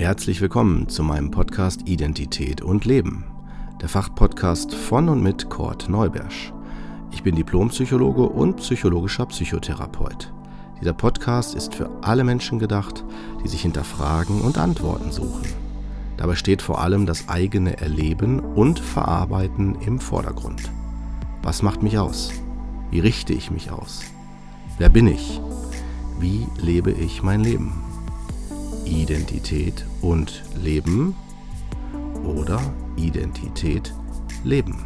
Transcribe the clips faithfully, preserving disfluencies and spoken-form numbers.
Herzlich willkommen zu meinem Podcast Identität und Leben, der Fachpodcast von und mit Kurt Neubersch. Ich bin Diplompsychologe und psychologischer Psychotherapeut. Dieser Podcast ist für alle Menschen gedacht, die sich hinterfragen und Antworten suchen. Dabei steht vor allem das eigene Erleben und Verarbeiten im Vordergrund. Was macht mich aus? Wie richte ich mich aus? Wer bin ich? Wie lebe ich mein Leben? Identität und Leben oder Identität Leben?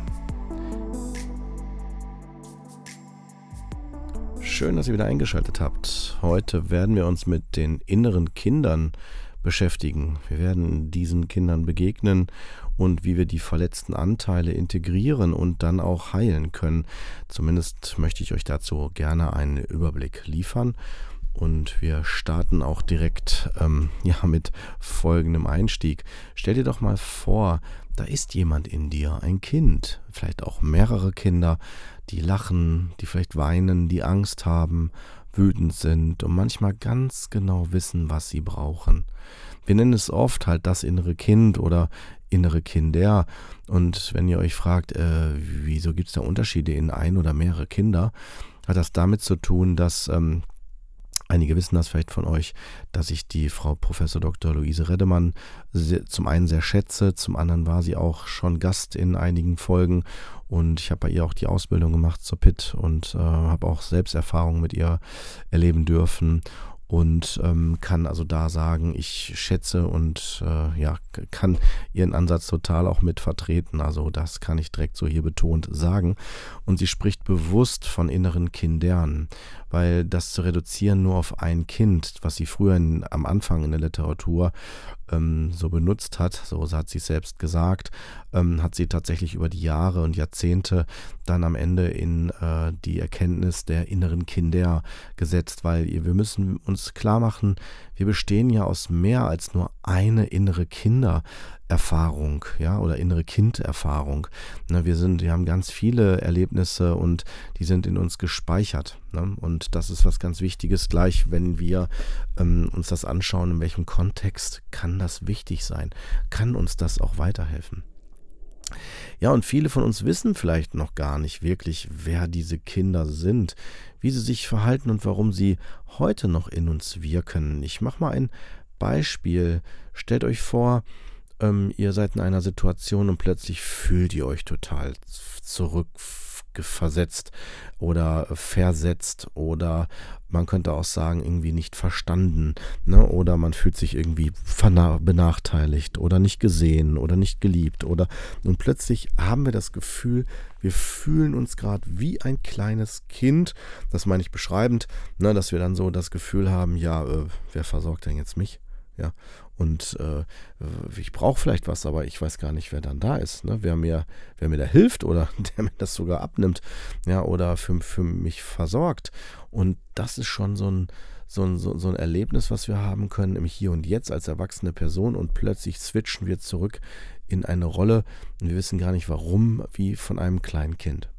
Schön, dass ihr wieder eingeschaltet habt. Heute werden wir uns mit den inneren Kindern beschäftigen. Wir werden diesen Kindern begegnen und wie wir die verletzten Anteile integrieren und dann auch heilen können. Zumindest möchte ich euch dazu gerne einen Überblick liefern. Und wir starten auch direkt ähm, ja, mit folgendem Einstieg. Stell dir doch mal vor, da ist jemand in dir, ein Kind, vielleicht auch mehrere Kinder, die lachen, die vielleicht weinen, die Angst haben, wütend sind und manchmal ganz genau wissen, was sie brauchen. Wir nennen es oft halt das innere Kind oder innere Kinder. Und wenn ihr euch fragt, äh, wieso gibt es da Unterschiede in ein oder mehrere Kinder, hat das damit zu tun, dass ähm, einige wissen das vielleicht von euch, dass ich die Frau Professor Doktor Luise Reddemann sehr, zum einen sehr schätze, zum anderen war sie auch schon Gast in einigen Folgen und ich habe bei ihr auch die Ausbildung gemacht zur P I T und äh, habe auch Selbsterfahrungen mit ihr erleben dürfen. Und ähm, kann also da sagen, ich schätze und äh, ja, kann ihren Ansatz total auch mit vertreten. Also das kann ich direkt so hier betont sagen. Und sie spricht bewusst von inneren Kindern, weil das zu reduzieren nur auf ein Kind, was sie früher in, am Anfang in der Literatur ähm, so benutzt hat, so hat sie es selbst gesagt, ähm, hat sie tatsächlich über die Jahre und Jahrzehnte dann am Ende in äh, die Erkenntnis der inneren Kinder gesetzt, weil wir müssen uns klar machen, wir bestehen ja aus mehr als nur eine innere Kindererfahrung, ja, oder innere Kinderfahrung. Ne, wir sind, wir haben ganz viele Erlebnisse und die sind in uns gespeichert. Ne? Und das ist was ganz Wichtiges. Gleich, wenn wir ähm, uns das anschauen, in welchem Kontext kann das wichtig sein? Kann uns das auch weiterhelfen? Ja, und viele von uns wissen vielleicht noch gar nicht wirklich, wer diese Kinder sind, wie sie sich verhalten und warum sie heute noch in uns wirken. Ich mache mal ein Beispiel. Stellt euch vor, ähm, ihr seid in einer Situation und plötzlich fühlt ihr euch total zurückversetzt oder versetzt oder man könnte auch sagen, irgendwie nicht verstanden, ne? Oder man fühlt sich irgendwie benachteiligt oder nicht gesehen oder nicht geliebt oder und plötzlich haben wir das Gefühl, wir fühlen uns gerade wie ein kleines Kind, das meine ich beschreibend, ne? Dass wir dann so das Gefühl haben, ja, äh, wer versorgt denn jetzt mich? Ja, und äh, ich brauche vielleicht was, aber ich weiß gar nicht, wer dann da ist, ne? Wer mir, wer mir da hilft oder der mir das sogar abnimmt, ja, oder für, für mich versorgt. Und das ist schon so ein, so, ein, so, so ein Erlebnis, was wir haben können im Hier und Jetzt als erwachsene Person und plötzlich switchen wir zurück in eine Rolle und wir wissen gar nicht warum, wie von einem kleinen Kind.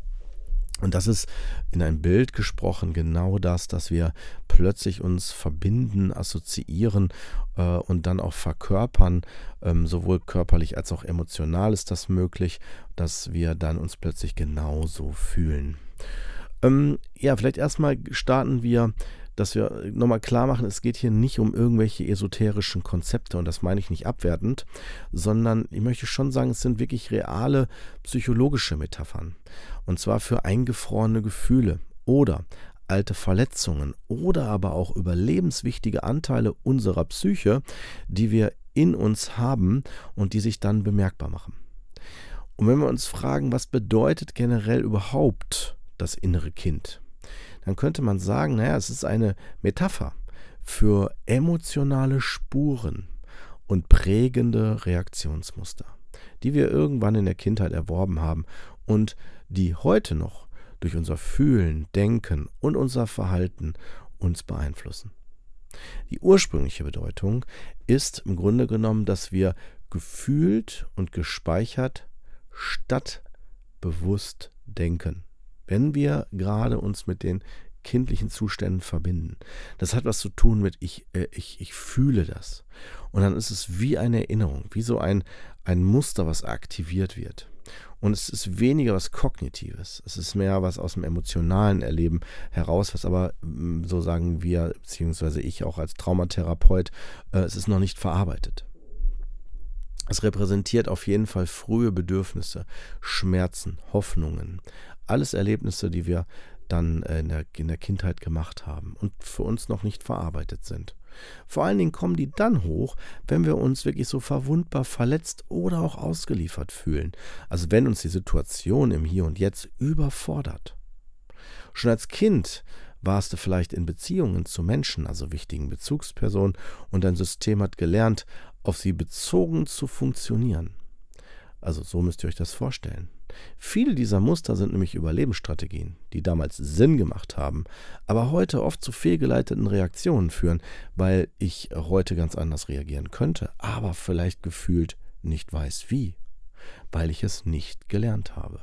Und das ist in ein Bild gesprochen genau das, dass wir plötzlich uns verbinden, assoziieren äh, und dann auch verkörpern, ähm, sowohl körperlich als auch emotional ist das möglich, dass wir dann uns plötzlich genauso fühlen. Ähm, ja, vielleicht erstmal starten wir, dass wir nochmal klar machen, es geht hier nicht um irgendwelche esoterischen Konzepte und das meine ich nicht abwertend, sondern ich möchte schon sagen, es sind wirklich reale psychologische Metaphern und zwar für eingefrorene Gefühle oder alte Verletzungen oder aber auch überlebenswichtige Anteile unserer Psyche, die wir in uns haben und die sich dann bemerkbar machen. Und wenn wir uns fragen, was bedeutet generell überhaupt das innere Kind? Dann könnte man sagen, naja, es ist eine Metapher für emotionale Spuren und prägende Reaktionsmuster, die wir irgendwann in der Kindheit erworben haben und die heute noch durch unser Fühlen, Denken und unser Verhalten uns beeinflussen. Die ursprüngliche Bedeutung ist im Grunde genommen, dass wir gefühlt und gespeichert statt bewusst denken. Wenn wir gerade uns mit den kindlichen Zuständen verbinden. Das hat was zu tun mit ich, äh, ich, ich fühle das. Und dann ist es wie eine Erinnerung, wie so ein, ein Muster, was aktiviert wird. Und es ist weniger was Kognitives. Es ist mehr was aus dem emotionalen Erleben heraus, was aber, so sagen wir, beziehungsweise ich auch als Traumatherapeut, äh, es ist noch nicht verarbeitet. Es repräsentiert auf jeden Fall frühe Bedürfnisse, Schmerzen, Hoffnungen, alles Erlebnisse, die wir dann in der, in der Kindheit gemacht haben und für uns noch nicht verarbeitet sind. Vor allen Dingen kommen die dann hoch, wenn wir uns wirklich so verwundbar verletzt oder auch ausgeliefert fühlen. Also wenn uns die Situation im Hier und Jetzt überfordert. Schon als Kind warst du vielleicht in Beziehungen zu Menschen, also wichtigen Bezugspersonen, und dein System hat gelernt, auf sie bezogen zu funktionieren. Also so müsst ihr euch das vorstellen. Viele dieser Muster sind nämlich Überlebensstrategien, die damals Sinn gemacht haben, aber heute oft zu fehlgeleiteten Reaktionen führen, weil ich heute ganz anders reagieren könnte, aber vielleicht gefühlt nicht weiß wie, weil ich es nicht gelernt habe.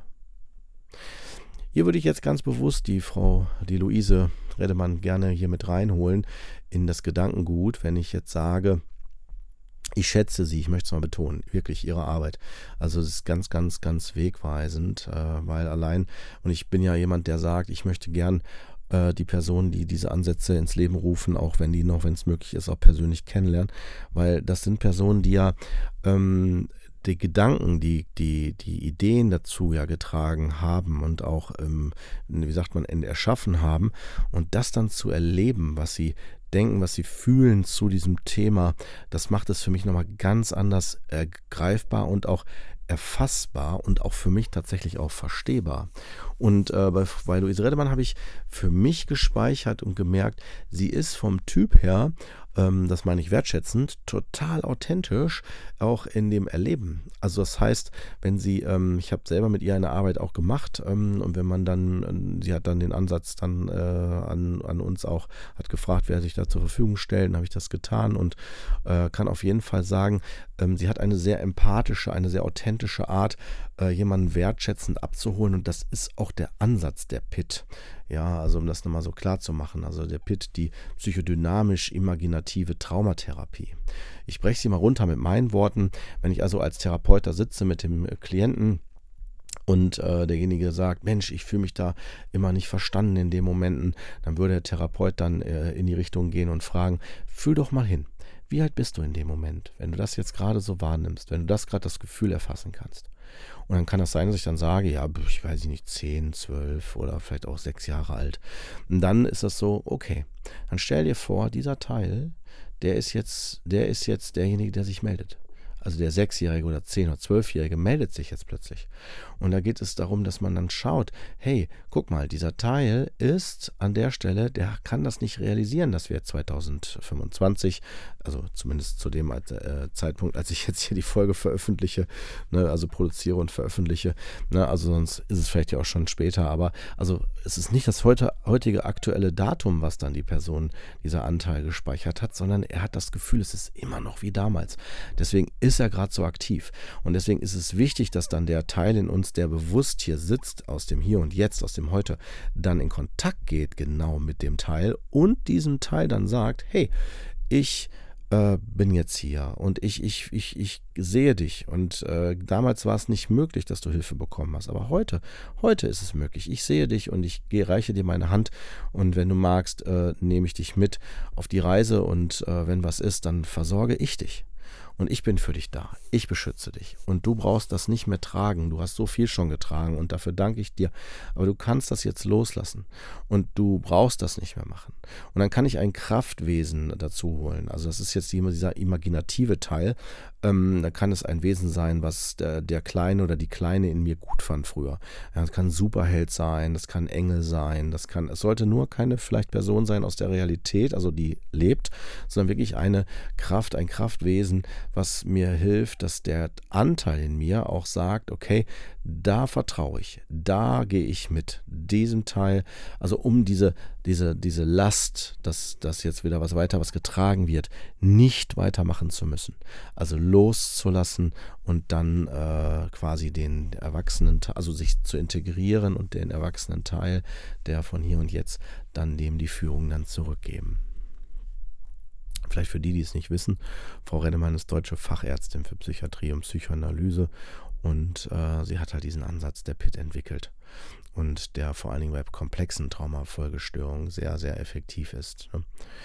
Hier würde ich jetzt ganz bewusst die Frau, die Luise Redemann, gerne hier mit reinholen in das Gedankengut, wenn ich jetzt sage, ich schätze sie, ich möchte es mal betonen, wirklich ihre Arbeit. Also es ist ganz, ganz, ganz wegweisend, äh, weil allein, und ich bin ja jemand, der sagt, ich möchte gern äh, die Personen, die diese Ansätze ins Leben rufen, auch wenn die noch, wenn es möglich ist, auch persönlich kennenlernen, weil das sind Personen, die ja ähm, die Gedanken, die, die, die Ideen dazu ja getragen haben und auch, ähm, wie sagt man, erschaffen haben, und das dann zu erleben, was sie denken, was sie fühlen zu diesem Thema, das macht es für mich nochmal ganz anders ergreifbar und auch erfassbar und auch für mich tatsächlich auch verstehbar. Und äh, bei, bei Luise Redemann habe ich für mich gespeichert und gemerkt, sie ist vom Typ her, ähm, das meine ich wertschätzend, total authentisch, auch in dem Erleben. Also das heißt, wenn sie, ähm, ich habe selber mit ihr eine Arbeit auch gemacht, ähm, und wenn man dann, äh, sie hat dann den Ansatz dann äh, an, an uns auch, hat gefragt, wer sich da zur Verfügung stellt, dann habe ich das getan und äh, kann auf jeden Fall sagen, ähm, sie hat eine sehr empathische, eine sehr authentische Art, äh, jemanden wertschätzend abzuholen, und das ist auch der Ansatz der P I T. Ja, also um das nochmal so klar zu machen, also der P I T, die psychodynamisch-imaginative Traumatherapie. Ich breche sie mal runter mit meinen Worten. Wenn ich also als Therapeut da sitze mit dem Klienten und äh, derjenige sagt, Mensch, ich fühle mich da immer nicht verstanden in den Momenten, dann würde der Therapeut dann äh, in die Richtung gehen und fragen, fühl doch mal hin. Wie alt bist du in dem Moment, wenn du das jetzt gerade so wahrnimmst, wenn du das gerade das Gefühl erfassen kannst? Und dann kann das sein, dass ich dann sage, ja, ich weiß nicht, zehn, zwölf oder vielleicht auch sechs Jahre alt. Und dann ist das so, okay, dann stell dir vor, dieser Teil, der ist jetzt, der ist jetzt derjenige, der sich meldet. Also der Sechsjährige oder Zehn- oder Zwölfjährige meldet sich jetzt plötzlich. Und da geht es darum, dass man dann schaut, hey, guck mal, dieser Teil ist an der Stelle, der kann das nicht realisieren, dass wir zweitausendfünfundzwanzig, also zumindest zu dem äh, Zeitpunkt, als ich jetzt hier die Folge veröffentliche, ne, also produziere und veröffentliche, ne, also sonst ist es vielleicht ja auch schon später, aber also es ist nicht das heute, heutige aktuelle Datum, was dann die Person, dieser Anteil gespeichert hat, sondern er hat das Gefühl, es ist immer noch wie damals. Deswegen ist er gerade so aktiv. Und deswegen ist es wichtig, dass dann der Teil in uns, der bewusst hier sitzt, aus dem Hier und Jetzt, aus dem Heute, dann in Kontakt geht genau mit dem Teil und diesem Teil dann sagt, hey, ich äh, bin jetzt hier und ich, ich, ich, ich sehe dich. Und äh, damals war es nicht möglich, dass du Hilfe bekommen hast. Aber heute, heute ist es möglich. Ich sehe dich und ich gehe, reiche dir meine Hand. Und wenn du magst, äh, nehme ich dich mit auf die Reise. Und äh, wenn was ist, dann versorge ich dich. Und ich bin für dich da. Ich beschütze dich. Und du brauchst das nicht mehr tragen. Du hast so viel schon getragen und dafür danke ich dir. Aber du kannst das jetzt loslassen. Und du brauchst das nicht mehr machen. Und dann kann ich ein Kraftwesen dazu holen. Also das ist jetzt dieser imaginative Teil. Ähm, da kann es ein Wesen sein, was der, der Kleine oder die Kleine in mir gut fand früher. Ja, das kann ein Superheld sein, das kann ein Engel sein, das kann, es sollte nur keine vielleicht Person sein aus der Realität, also die lebt, sondern wirklich eine Kraft, ein Kraftwesen, sein, was mir hilft, dass der Anteil in mir auch sagt, okay, da vertraue ich, da gehe ich mit diesem Teil, also um diese, diese, diese Last, dass, dass jetzt wieder was weiter, was getragen wird, nicht weitermachen zu müssen. Also loszulassen und dann äh, quasi den Erwachsenen, also sich zu integrieren und den erwachsenen Teil, der von hier und jetzt, dann dem die Führung dann zurückgeben. Vielleicht für die, die es nicht wissen, Frau Reddemann ist deutsche Fachärztin für Psychiatrie und Psychoanalyse und äh, sie hat halt diesen Ansatz der P I T entwickelt und der vor allen Dingen bei komplexen Traumafolgestörungen sehr, sehr effektiv ist. Ne?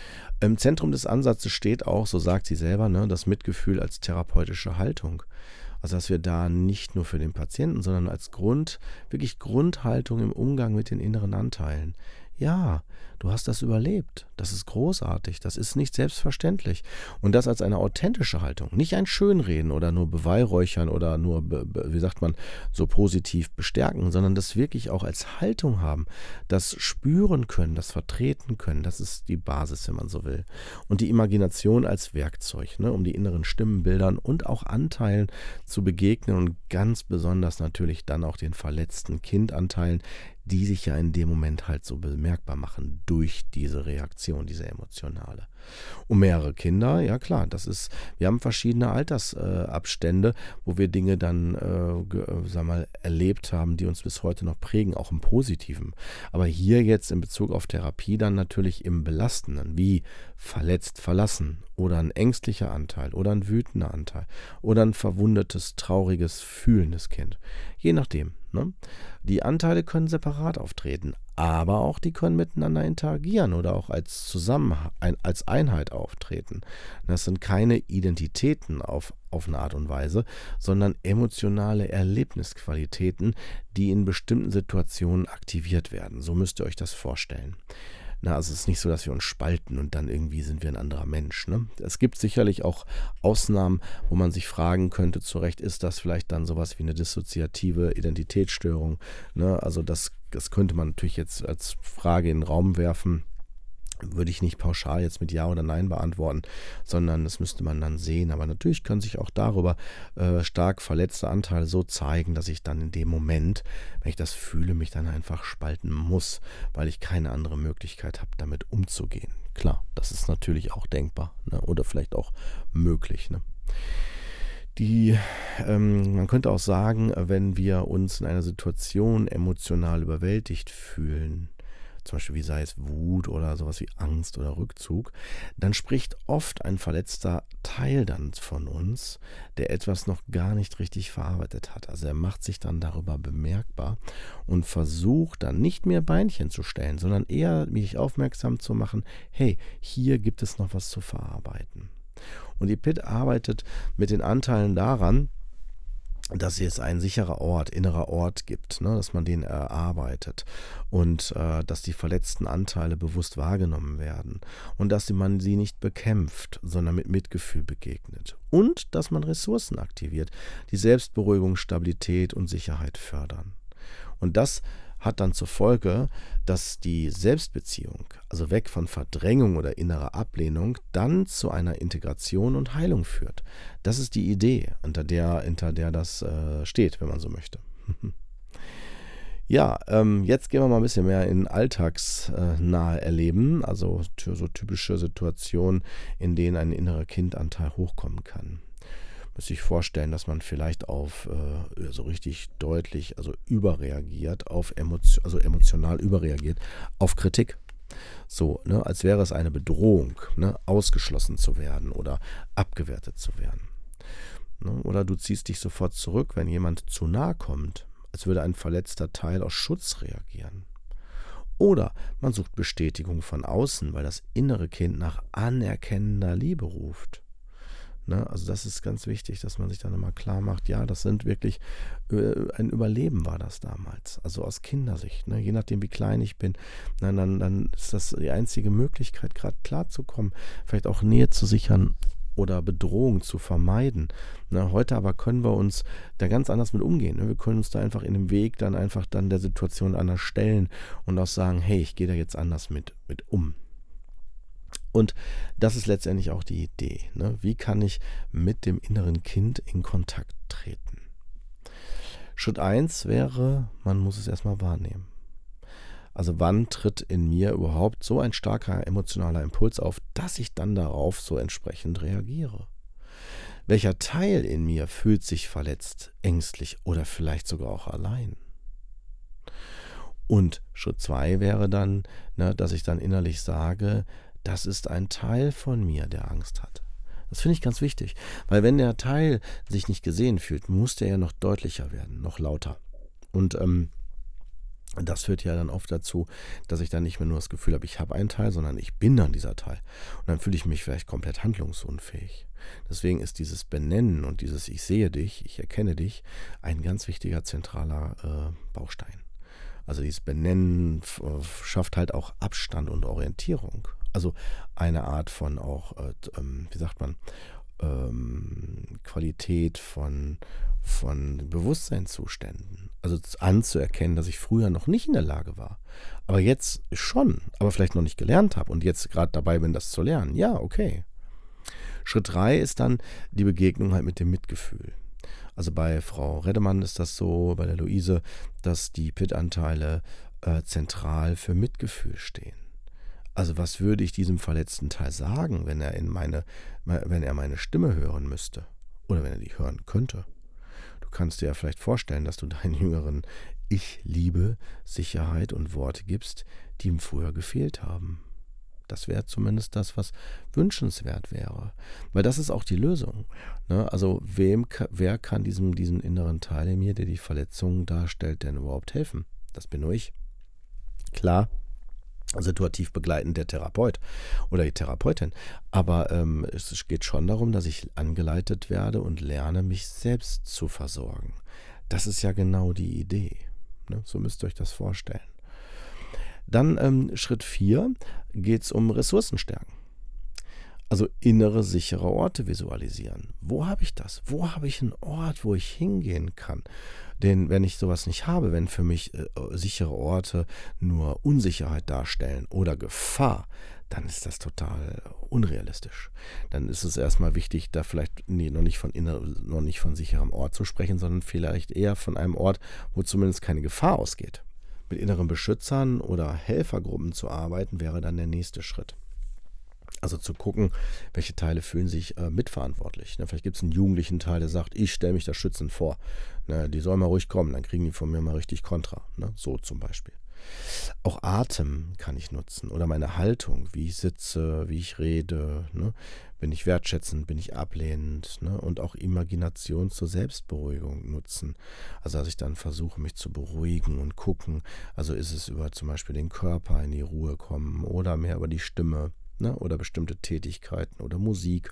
Im Zentrum des Ansatzes steht auch, so sagt sie selber, ne, das Mitgefühl als therapeutische Haltung. Also dass wir da nicht nur für den Patienten, sondern als Grund, wirklich Grundhaltung im Umgang mit den inneren Anteilen. Ja, du hast das überlebt. Das ist großartig. Das ist nicht selbstverständlich. Und das als eine authentische Haltung. Nicht ein Schönreden oder nur beweihräuchern oder nur, be, be, wie sagt man, so positiv bestärken, sondern das wirklich auch als Haltung haben. Das spüren können, das vertreten können. Das ist die Basis, wenn man so will. Und die Imagination als Werkzeug, ne, um die inneren Stimmenbildern und auch Anteilen zu begegnen und ganz besonders natürlich dann auch den verletzten Kindanteilen, die sich ja in dem Moment halt so bemerkbar machen durch diese Reaktion, diese emotionale. Und mehrere Kinder, ja klar, das ist, wir haben verschiedene Altersabstände, äh, wo wir Dinge dann, äh, ge, äh, sag mal, erlebt haben, die uns bis heute noch prägen, auch im Positiven. Aber hier jetzt in Bezug auf Therapie dann natürlich im Belastenden, wie verletzt, verlassen oder ein ängstlicher Anteil oder ein wütender Anteil oder ein verwundetes, trauriges, fühlendes Kind. Je nachdem. Ne? Die Anteile können separat auftreten, aber auch die können miteinander interagieren oder auch als Zusammenhang, als Einheit auftreten. Das sind keine Identitäten auf, auf eine Art und Weise, sondern emotionale Erlebnisqualitäten, die in bestimmten Situationen aktiviert werden. So müsst ihr euch das vorstellen. Na, also es ist nicht so, dass wir uns spalten und dann irgendwie sind wir ein anderer Mensch. Ne? Es gibt sicherlich auch Ausnahmen, wo man sich fragen könnte, zu Recht, ist das vielleicht dann sowas wie eine dissoziative Identitätsstörung? Ne? Also das, das könnte man natürlich jetzt als Frage in den Raum werfen. Würde ich nicht pauschal jetzt mit Ja oder Nein beantworten, sondern das müsste man dann sehen. Aber natürlich können sich auch darüber äh, stark verletzte Anteile so zeigen, dass ich dann in dem Moment, wenn ich das fühle, mich dann einfach spalten muss, weil ich keine andere Möglichkeit habe, damit umzugehen. Klar, das ist natürlich auch denkbar, ne? Oder vielleicht auch möglich. Ne? Die, ähm, man könnte auch sagen, wenn wir uns in einer Situation emotional überwältigt fühlen, zum Beispiel wie sei es Wut oder sowas wie Angst oder Rückzug, dann spricht oft ein verletzter Teil dann von uns, der etwas noch gar nicht richtig verarbeitet hat. Also er macht sich dann darüber bemerkbar und versucht dann nicht mehr Beinchen zu stellen, sondern eher mich aufmerksam zu machen, hey, hier gibt es noch was zu verarbeiten. Und die P I T arbeitet mit den Anteilen daran, dass es ein sicherer Ort, innerer Ort gibt, ne, dass man den erarbeitet und äh, dass die verletzten Anteile bewusst wahrgenommen werden und dass man sie nicht bekämpft, sondern mit Mitgefühl begegnet und dass man Ressourcen aktiviert, die Selbstberuhigung, Stabilität und Sicherheit fördern. Und das hat dann zur Folge, dass die Selbstbeziehung, also weg von Verdrängung oder innerer Ablehnung, dann zu einer Integration und Heilung führt. Das ist die Idee, hinter der, hinter der das äh, steht, wenn man so möchte. Ja, ähm, jetzt gehen wir mal ein bisschen mehr in alltagsnahe Erleben, also so typische Situationen, in denen ein innerer Kindanteil hochkommen kann. Muss sich vorstellen, dass man vielleicht auf äh, so richtig deutlich, also überreagiert, auf Emotio- also emotional überreagiert, auf Kritik. So, ne, als wäre es eine Bedrohung, ne, ausgeschlossen zu werden oder abgewertet zu werden. Ne, oder du ziehst dich sofort zurück, wenn jemand zu nahe kommt, als würde ein verletzter Teil aus Schutz reagieren. Oder man sucht Bestätigung von außen, weil das innere Kind nach anerkennender Liebe ruft. Ne, also das ist ganz wichtig, dass man sich dann immer klar macht, ja, das sind wirklich, äh, ein Überleben war das damals, also aus Kindersicht, ne, je nachdem wie klein ich bin, na, dann, dann ist das die einzige Möglichkeit, gerade klarzukommen, vielleicht auch Nähe zu sichern oder Bedrohung zu vermeiden. Ne, heute aber können wir uns da ganz anders mit umgehen, ne, wir können uns da einfach in dem Weg dann einfach dann der Situation anders stellen und auch sagen, hey, ich gehe da jetzt anders mit, mit um. Und das ist letztendlich auch die Idee. Ne? Wie kann ich mit dem inneren Kind in Kontakt treten? Schritt eins wäre, man muss es erstmal wahrnehmen. Also wann tritt in mir überhaupt so ein starker emotionaler Impuls auf, dass ich dann darauf so entsprechend reagiere? Welcher Teil in mir fühlt sich verletzt, ängstlich oder vielleicht sogar auch allein? Und Schritt zwei wäre dann, ne, dass ich dann innerlich sage, das ist ein Teil von mir, der Angst hat. Das finde ich ganz wichtig, weil wenn der Teil sich nicht gesehen fühlt, muss der ja noch deutlicher werden, noch lauter. Und ähm, das führt ja dann oft dazu, dass ich dann nicht mehr nur das Gefühl habe, ich habe einen Teil, sondern ich bin dann dieser Teil. Und dann fühle ich mich vielleicht komplett handlungsunfähig. Deswegen ist dieses Benennen und dieses Ich sehe dich, ich erkenne dich, ein ganz wichtiger zentraler äh, Baustein. Also dieses Benennen f- schafft halt auch Abstand und Orientierung. Also eine Art von auch, äh, ähm, wie sagt man, ähm, Qualität von, von Bewusstseinszuständen. Also anzuerkennen, dass ich früher noch nicht in der Lage war. Aber jetzt schon, aber vielleicht noch nicht gelernt habe und jetzt gerade dabei bin, das zu lernen. Ja, okay. Schritt drei ist dann die Begegnung halt mit dem Mitgefühl. Also bei Frau Reddemann ist das so, bei der Luise, dass die P I T-Anteile äh, zentral für Mitgefühl stehen. Also was würde ich diesem verletzten Teil sagen, wenn er in meine, wenn er meine Stimme hören müsste? Oder wenn er die hören könnte? Du kannst dir ja vielleicht vorstellen, dass du deinen jüngeren Ich Liebe, Sicherheit und Worte gibst, die ihm früher gefehlt haben. Das wäre zumindest das, was wünschenswert wäre. Weil das ist auch die Lösung. Ne? Also wem, wer kann diesem, diesem inneren Teil in mir, der die Verletzung darstellt, denn überhaupt helfen? Das bin nur ich. Klar, situativ begleitend der Therapeut oder die Therapeutin. Aber ähm, es geht schon darum, dass ich angeleitet werde und lerne, mich selbst zu versorgen. Das ist ja genau die Idee. Ne? So müsst ihr euch das vorstellen. Dann ähm, Schritt vier geht es um Ressourcenstärken. Also innere sichere Orte visualisieren. Wo habe ich das? Wo habe ich einen Ort, wo ich hingehen kann? Denn wenn ich sowas nicht habe, wenn für mich äh, sichere Orte nur Unsicherheit darstellen oder Gefahr, dann ist das total unrealistisch. Dann ist es erstmal wichtig, da vielleicht nee, noch, nicht von inner, noch nicht von sicherem Ort zu sprechen, sondern vielleicht eher von einem Ort, wo zumindest keine Gefahr ausgeht. Mit inneren Beschützern oder Helfergruppen zu arbeiten, wäre dann der nächste Schritt. Also zu gucken, welche Teile fühlen sich äh, mitverantwortlich. Ne, vielleicht gibt es einen jugendlichen Teil, der sagt, ich stelle mich da schützend vor. Ne, die sollen mal ruhig kommen, dann kriegen die von mir mal richtig Kontra. Ne, so zum Beispiel. Auch Atem kann ich nutzen oder meine Haltung, wie ich sitze, wie ich rede. Ne? Bin ich wertschätzend, bin ich ablehnend, ne? Und auch Imagination zur Selbstberuhigung nutzen. Also dass ich dann versuche, mich zu beruhigen und gucken. Also ist es über zum Beispiel den Körper in die Ruhe kommen oder mehr über die Stimme, ne? Oder bestimmte Tätigkeiten oder Musik.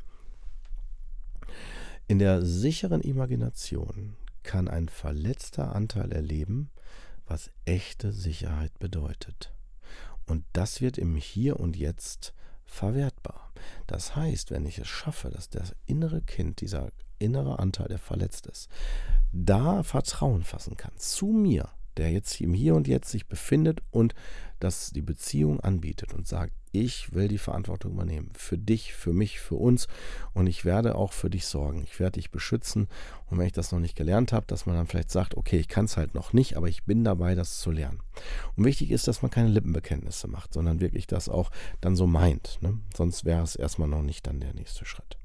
In der sicheren Imagination kann ein verletzter Anteil erleben, was echte Sicherheit bedeutet. Und das wird im Hier und Jetzt verwertbar. Das heißt, wenn ich es schaffe, dass das innere Kind, dieser innere Anteil, der verletzt ist, da Vertrauen fassen kann zu mir, der jetzt im Hier und Jetzt sich befindet und das die Beziehung anbietet und sagt, ich will die Verantwortung übernehmen. Für dich, für mich, für uns. Und ich werde auch für dich sorgen. Ich werde dich beschützen. Und wenn ich das noch nicht gelernt habe, dass man dann vielleicht sagt, okay, ich kann es halt noch nicht, aber ich bin dabei, das zu lernen. Und wichtig ist, dass man keine Lippenbekenntnisse macht, sondern wirklich das auch dann so meint. Ne? Sonst wäre es erstmal noch nicht dann der nächste Schritt.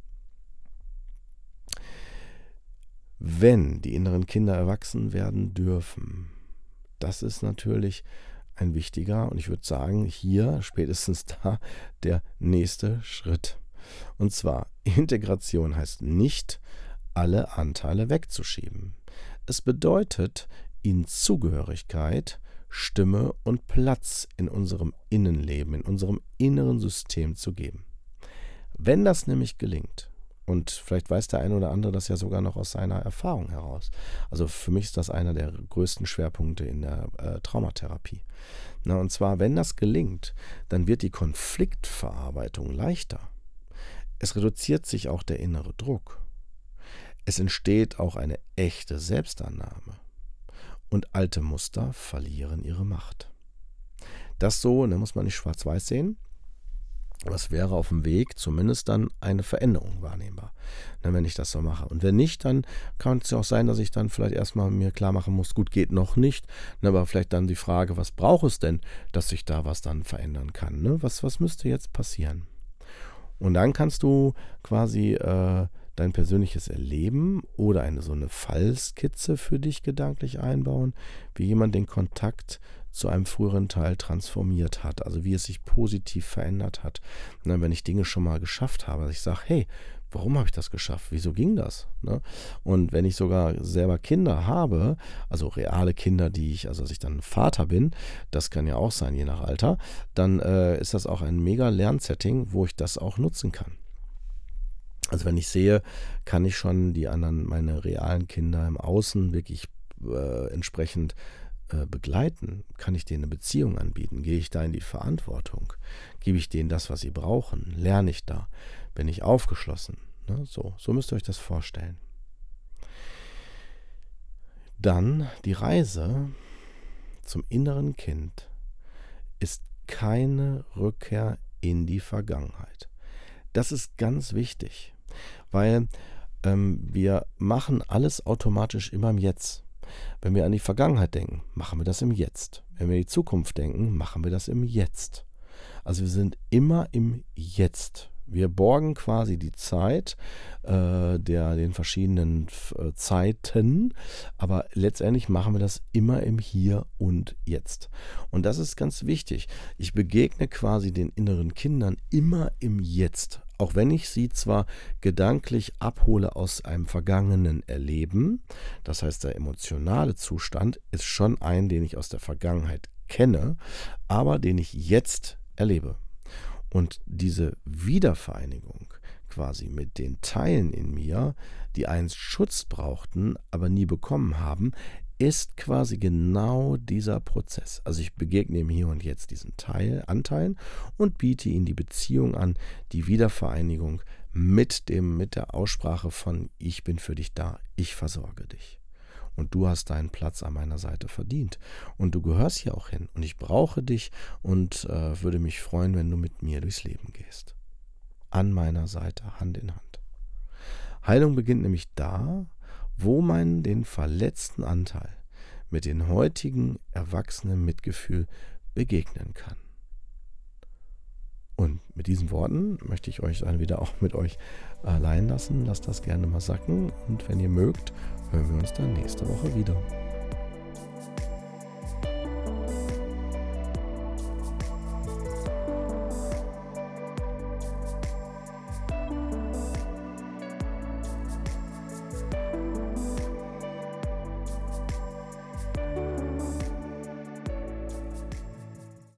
Wenn die inneren Kinder erwachsen werden dürfen, das ist natürlich ein wichtiger und ich würde sagen, hier spätestens da der nächste Schritt. Und zwar, Integration heißt nicht, alle Anteile wegzuschieben. Es bedeutet, ihnen Zugehörigkeit, Stimme und Platz in unserem Innenleben, in unserem inneren System zu geben. Wenn das nämlich gelingt, und vielleicht weiß der eine oder andere das ja sogar noch aus seiner Erfahrung heraus. Also für mich ist das einer der größten Schwerpunkte in der äh, Traumatherapie. Na, und zwar, wenn das gelingt, dann wird die Konfliktverarbeitung leichter. Es reduziert sich auch der innere Druck. Es entsteht auch eine echte Selbstannahme. Und alte Muster verlieren ihre Macht. Das so, da muss man nicht schwarz-weiß sehen. Was wäre auf dem Weg zumindest dann eine Veränderung wahrnehmbar, ne, wenn ich das so mache. Und wenn nicht, dann kann es ja auch sein, dass ich dann vielleicht erstmal mir klar machen muss, gut, geht noch nicht, ne, aber vielleicht dann die Frage, was braucht es denn, dass sich da was dann verändern kann? Ne? Was, was müsste jetzt passieren? Und dann kannst du quasi äh, dein persönliches Erleben oder eine so eine Fallskizze für dich gedanklich einbauen, wie jemand den Kontakt zu einem früheren Teil transformiert hat, also wie es sich positiv verändert hat. Und dann, wenn ich Dinge schon mal geschafft habe, dass ich sage, hey, warum habe ich das geschafft? Wieso ging das? Ne? Und wenn ich sogar selber Kinder habe, also reale Kinder, die ich, also dass ich dann Vater bin, das kann ja auch sein, je nach Alter, dann äh, ist das auch ein mega Lernsetting, wo ich das auch nutzen kann. Also wenn ich sehe, kann ich schon die anderen, meine realen Kinder im Außen wirklich äh, entsprechend äh, begleiten? Kann ich denen eine Beziehung anbieten? Gehe ich da in die Verantwortung? Gebe ich denen das, was sie brauchen? Lerne ich da? Bin ich aufgeschlossen? Ne? So, so müsst ihr euch das vorstellen. Dann die Reise zum inneren Kind ist keine Rückkehr in die Vergangenheit. Das ist ganz wichtig, weil ähm, wir machen alles automatisch immer im Jetzt. Wenn wir an die Vergangenheit denken, machen wir das im Jetzt. Wenn wir an die Zukunft denken, machen wir das im Jetzt. Also wir sind immer im Jetzt. Wir borgen quasi die Zeit äh, der den verschiedenen äh, Zeiten, aber letztendlich machen wir das immer im Hier und Jetzt. Und das ist ganz wichtig. Ich begegne quasi den inneren Kindern immer im Jetzt. Auch wenn ich sie zwar gedanklich abhole aus einem vergangenen Erleben, das heißt, der emotionale Zustand ist schon ein, den ich aus der Vergangenheit kenne, aber den ich jetzt erlebe. Und diese Wiedervereinigung quasi mit den Teilen in mir, die einst Schutz brauchten, aber nie bekommen haben, ist quasi genau dieser Prozess. Also ich begegne ihm hier und jetzt diesen Teil, Anteilen und biete ihnen die Beziehung an, die Wiedervereinigung mit dem, mit der Aussprache von ich bin für dich da, ich versorge dich. Und du hast deinen Platz an meiner Seite verdient. Und du gehörst hier auch hin. Und ich brauche dich und äh, würde mich freuen, wenn du mit mir durchs Leben gehst. An meiner Seite, Hand in Hand. Heilung beginnt nämlich da, wo man den verletzten Anteil mit dem heutigen erwachsenen Mitgefühl begegnen kann. Und mit diesen Worten möchte ich euch dann wieder auch mit euch allein lassen. Lasst das gerne mal sacken. Und wenn ihr mögt, hören wir uns dann nächste Woche wieder.